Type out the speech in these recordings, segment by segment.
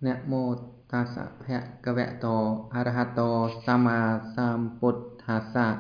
นะโมตัสสะภะคะวะโตอะระหะโตสัมมาสัมพุทธัสสะ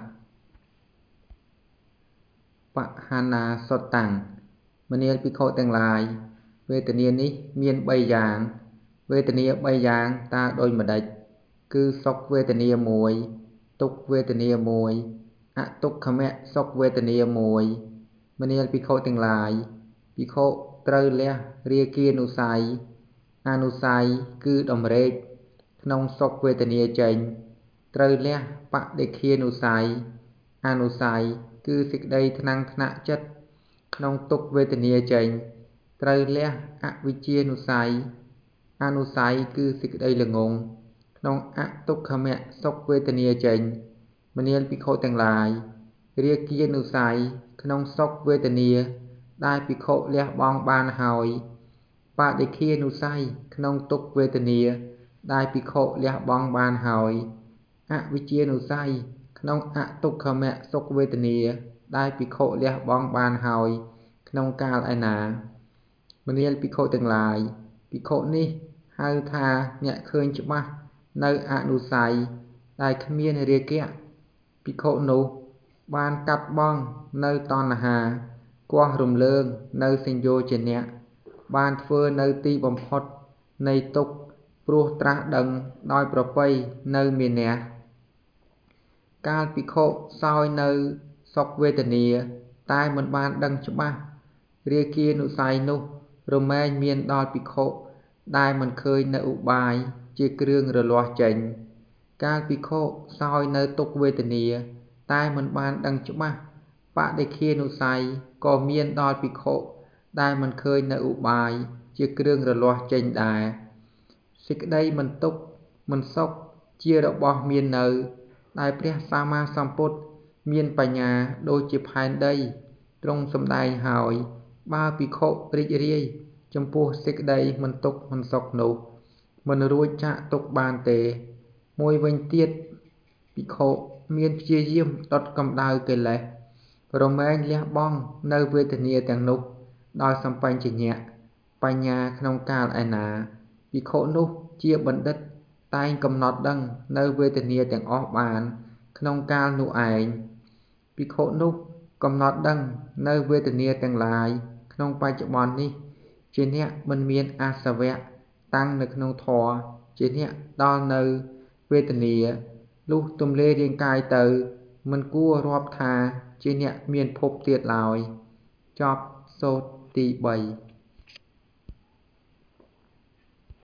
ปะหานาสดตังมณีភិក្ខុទាំងឡាយវេទនានេះមាន3យ៉ាងវេទនា3យ៉ាងតើដូចម្ដេចគឺសុខវេទនាមួយទុក្ខវេទនាមួយអទុក្ខមសុខវេទនាមួយមនាលភិក្ខុទាំងឡាយភិក្ខុត្រូវលះរាគានុស័យអនុស័យគឺតម្រេកក្នុងសុខវេទនាចេញត្រូវលះបដិឃានុស័យអនុស័យគឺសេចក្តីថ្នាំងថ្នាក់ចិត្តក្នុងទុក្ខវេទនាចេញត្រូវលះអវិជ្ជានុស័យអនុស័យគឺសេចក្តីល្ងងក្នុងអទុក្ខមសុខវេទនាចេញមនាលភិក្ខុទាំងឡាយរាគានុស័យក្នុងសុខវេទនាដែលភិក្ខុលះបង់បានហើយបដិឃានុស័យក្នុងទុក្ខវេទនាដែលភិក្ខុលះបង់បានហើយអវិជ្ជានុស័យក្នុងអទុក្ខមសុខវេទនាដែលភិក្ខុលះបង់បានហើយក្នុងកាលឯណាមនាលភិក្ខុទាំងឡាយភិក្ខុនេះហៅថាអ្នកឃើញច្បាស់នៅអនុស័យដែលគ្មានរាគៈភិក្ខុនោះបានកាត់បង់នៅតណ្ហាគាស់រំលើងនៅសញ្ញោជនៈបានធ្វើនៅទីបំផុតនៃទុក្ខព្រោះត្រាស់ដឹងដោយប្រពៃនៅមេនៈកាលភិក្ខុសោយនៅសុខវេទនាតែមិនបានដឹងច្បាស់រាគានុស័យនោះរមែងមានដល់ភិក្ខុដែលមិនឃើញនៅឧបាយជាគ្រឿងរលាស់ចេញកាលភិក្ខុសោយនៅទុក្ខវេទនាតែមិនបានដឹងច្បាស់បដិឃានុស័យក៏មានដល់ភិក្ខុដែលមិនឃើញនៅឧបាយជាគ្រឿងរលាស់ចេញដែរសេចក្តីមិនទុក្ខមិនសុខជារបស់មាននៅដែលព្រះសម្មាសម្ពុទ្ធមានបញ្ញាដូចជាផែនដីទ្រង់សម្ដែងហើយបើភិក្ខុរីករាយចំពោះសេចក្តីមិនទុក្ខមិនសុខនោះមិនរួចចាកទុក្ខបានទេមួយវិញទៀតភិក្ខុមានព្យាយាមដុតកម្ដៅកិលេសរមែងលះបង់នៅវេទនាទាំងនោះដោយសម្បញ្ញៈបញ្ញាក្នុងកាលឯណាភិក្ខុនោះជាបណ្ឌិតតែងកំណត់ដឹងនៅវេទនាទាំងអស់បានក្នុងកាលនោះឯងភិក្ខុនោះកំណត់ដឹងនៅវេទនាទាំងឡាយក្នុងបច្ចុប្បន្ននេះជាអ្នកមិនមានអាសវៈតាំងនៅក្នុងធម៌ជាអ្នកដល់នៅវេទនាលុះទំលេរាងកាយទៅមិនគួររាប់ថាជាអ្នកមានភពទៀតឡើយចប់សូត្រទី3